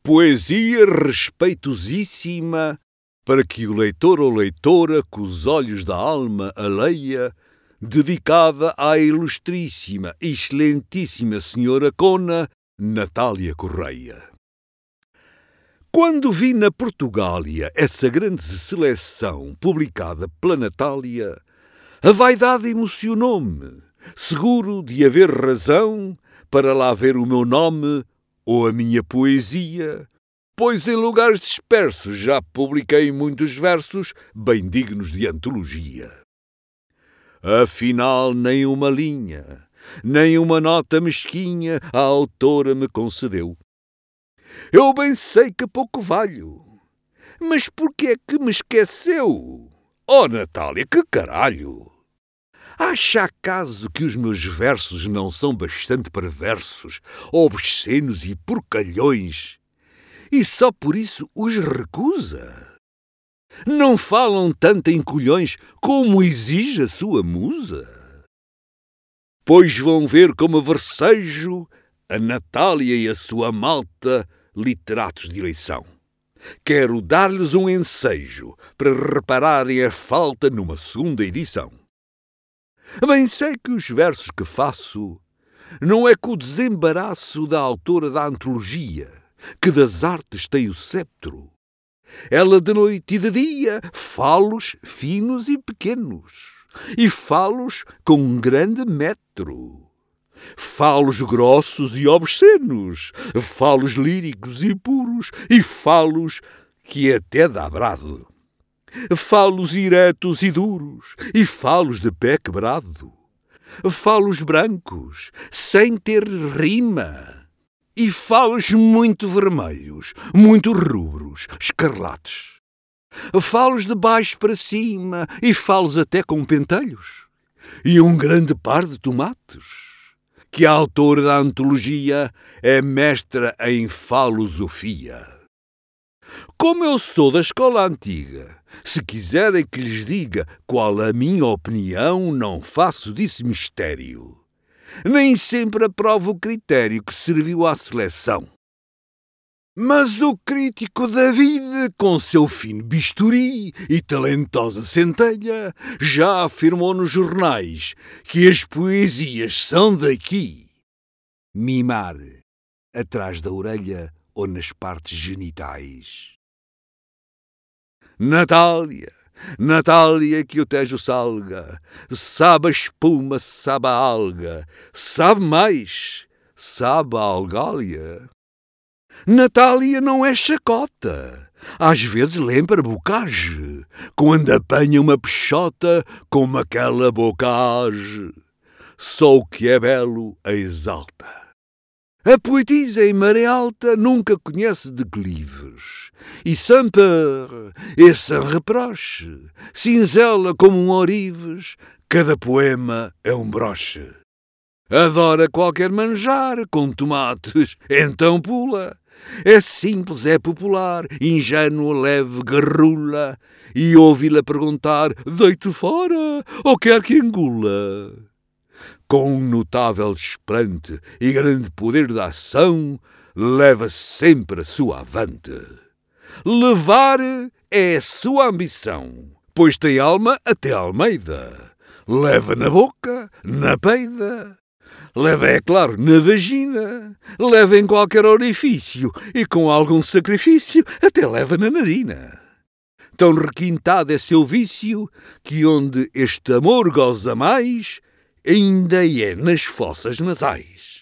Poesia respeitosíssima, para que o leitor ou leitora, com os olhos da alma a leia, dedicada à ilustríssima, excelentíssima senhora Cona, Natália Correia. Quando vi na Portugália essa grande seleção publicada pela Natália, a vaidade emocionou-me, seguro de haver razão para lá ver o meu nome ou a minha poesia, pois em lugares dispersos já publiquei muitos versos bem dignos de antologia. Afinal, nem uma linha, nem uma nota mesquinha a autora me concedeu. Eu bem sei que pouco valho, mas por que é que me esqueceu? Oh, Natália, que caralho! Acha acaso que os meus versos não são bastante perversos, obscenos e porcalhões, e só por isso os recusa? Não falam tanto em colhões como exige a sua musa? Pois vão ver como versejo a Natália e a sua malta literatos de eleição. Quero dar-lhes um ensejo para repararem a falta numa segunda edição. Bem sei que os versos que faço não é com o desembaraço da autora da antologia, que das artes tem o cetro. Ela de noite e de dia fala-os finos e pequenos, e fala-os com um grande metro. Fala-os grossos e obscenos, fala-os líricos e puros, e fala-os que até dá brado. Falo-os eretos e duros, e falo-os de pé quebrado. Falo-os brancos, sem ter rima. E falo-os muito vermelhos, muito rubros, escarlates. Falo-os de baixo para cima, e falo-os até com pentelhos. E um grande par de tomates. Que a autora da antologia é mestra em falosofia. Como eu sou da escola antiga, se quiserem que lhes diga qual a minha opinião, não faço disso mistério. Nem sempre aprovo o critério que serviu à seleção. Mas o crítico David, com seu fino bisturi e talentosa centelha, já afirmou nos jornais que as poesias são daqui. Mimar, atrás da orelha ou nas partes genitais. Natália, Natália que o Tejo salga, sabe a espuma, sabe a alga, sabe mais, sabe a algália. Natália não é chacota, às vezes lembra bocage, quando apanha uma peixota como aquela bocage. Só o que é belo a exalta. A poetisa em maré alta nunca conhece declives, e sempre, e sem reproche, cinzela como um orives, cada poema é um broche. Adora qualquer manjar com tomates, então pula. É simples, é popular, ingênua, leve, garrula, e ouvi-la perguntar, deito fora ou quer que engula? Com um notável desplante e grande poder de ação, leva sempre a sua avante. Levar é a sua ambição, pois tem alma até Almeida. Leva na boca, na peida. Leva, é claro, na vagina, leva em qualquer orifício e com algum sacrifício até leva na narina. Tão requintado é seu vício que onde este amor goza mais, ainda é nas fossas nasais.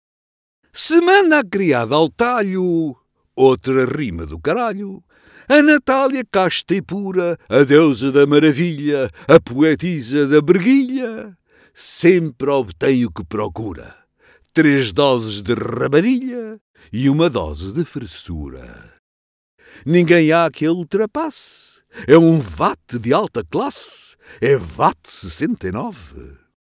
Se manda a criada ao talho, outra rima do caralho, a Natália casta e pura, a deusa da maravilha, a poetisa da breguilha, sempre obtém o que procura, 3 doses de rabadilha e 1 dose de fressura. Ninguém há que a ultrapasse, é um vate de alta classe, é vate 69.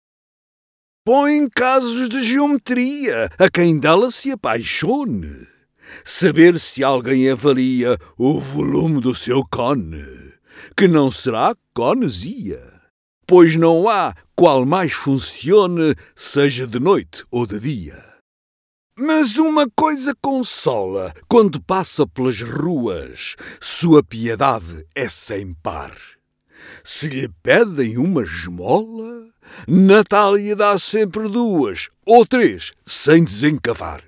Põe casos de geometria a quem dela se apaixone, saber se alguém avalia o volume do seu cone, que não será conesia. Pois não há qual mais funcione, seja de noite ou de dia. Mas uma coisa consola quando passa pelas ruas, sua piedade é sem par. Se lhe pedem uma esmola, Natália dá sempre 2 ou 3, sem desencavar.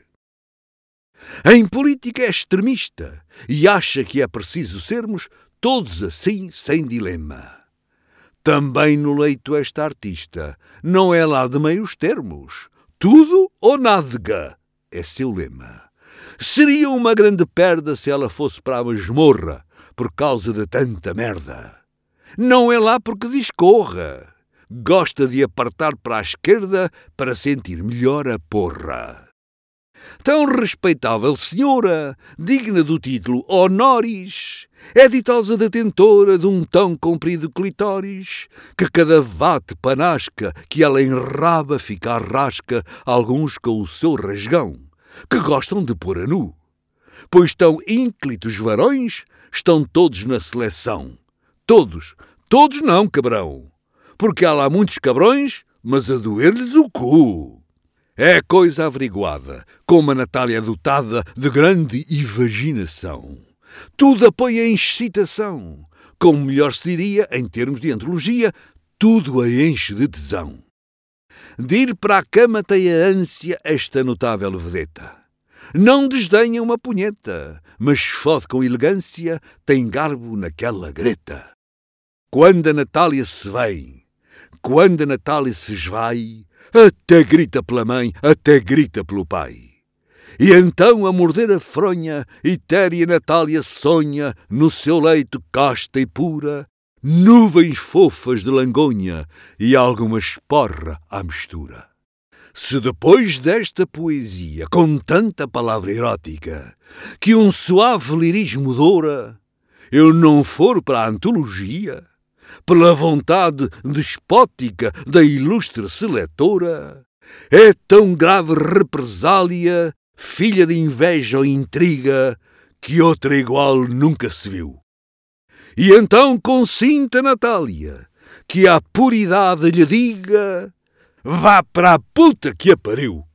Em política é extremista e acha que é preciso sermos todos assim, sem dilema. Também no leito esta artista não é lá de meios termos. Tudo ou nada é seu lema. Seria uma grande perda se ela fosse para a masmorra por causa de tanta merda. Não é lá porque discorra. Gosta de apartar para a esquerda para sentir melhor a porra. Tão respeitável senhora, digna do título honoris, é ditosa detentora de um tão comprido clitóris, que cada vate panasca que ela enraba fica à rasca alguns com o seu rasgão, que gostam de pôr a nu. Pois tão ínclitos varões estão todos na seleção. Todos não, cabrão, porque há lá muitos cabrões, mas a doer-lhes o cu. É coisa averiguada, como a Natália é dotada de grande imaginação. Tudo apoia em excitação. Como melhor se diria, em termos de antologia, tudo a enche de tesão. De ir para a cama tem a ânsia esta notável vedeta. Não desdenha uma punheta, mas fode com elegância, tem garbo naquela greta. Quando a Natália se vem, quando a Natália se esvai, até grita pela mãe, até grita pelo pai. E então a morder a fronha, etérea Natália sonha, no seu leito casta e pura, nuvens fofas de langonha e alguma esporra à mistura. Se depois desta poesia, com tanta palavra erótica, que um suave lirismo doura, eu não for para a antologia, pela vontade despótica da ilustre seletora, é tão grave represália, filha de inveja ou intriga, que outra igual nunca se viu. E então consinta Natália, que a puridade lhe diga: vá para a puta que a pariu.